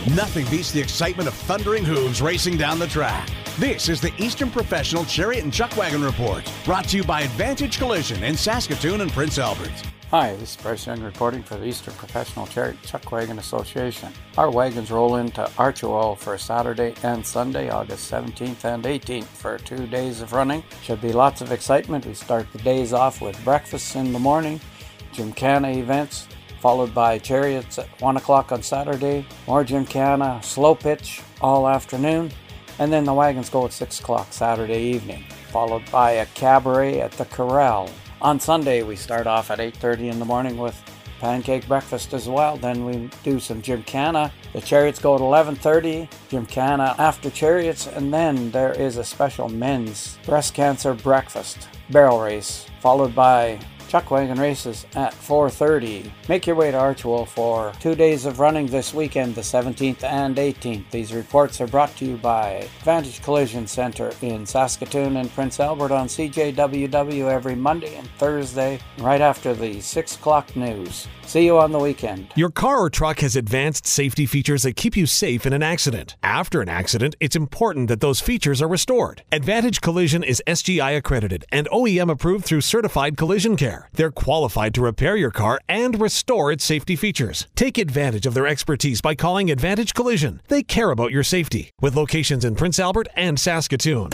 Nothing beats the excitement of thundering hooves racing down the track. This is the Eastern Professional Chariot and Chuck Wagon Report, brought to you by Advantage Collision in Saskatoon and Prince Albert. Hi, this is Bryce Young reporting for the Eastern Professional Chariot and Chuck Wagon Association. Our wagons roll into Archewell for Saturday and Sunday, August 17th and 18th for 2 days of running. Should be lots of excitement. We start the days off with breakfast in the morning, Gymkhana events, followed by chariots at 1 o'clock on Saturday, more Gymkhana, slow pitch all afternoon, and then the wagons go at 6 o'clock Saturday evening, followed by a cabaret at the Corral. On Sunday, we start off at 8:30 in the morning with pancake breakfast as well. Then we do some Gymkhana. The chariots go at 11:30, Gymkhana after chariots, and then there is a special men's breast cancer breakfast barrel race, followed by Chuck Wagon races at 4:30. Make your way to Archewell for 2 days of running this weekend, the 17th and 18th. These reports are brought to you by Advantage Collision Center in Saskatoon and Prince Albert on CJWW every Monday and Thursday, right after the 6 o'clock news. See you on the weekend. Your car or truck has advanced safety features that keep you safe in an accident. After an accident, it's important that those features are restored. Advantage Collision is SGI accredited and OEM approved through Certified Collision Care. They're qualified to repair your car and restore its safety features. Take advantage of their expertise by calling Advantage Collision. They care about your safety. With locations in Prince Albert and Saskatoon.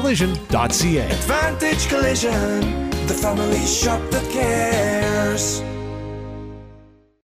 AdvantageCollision.ca. Advantage Collision, the family shop that cares.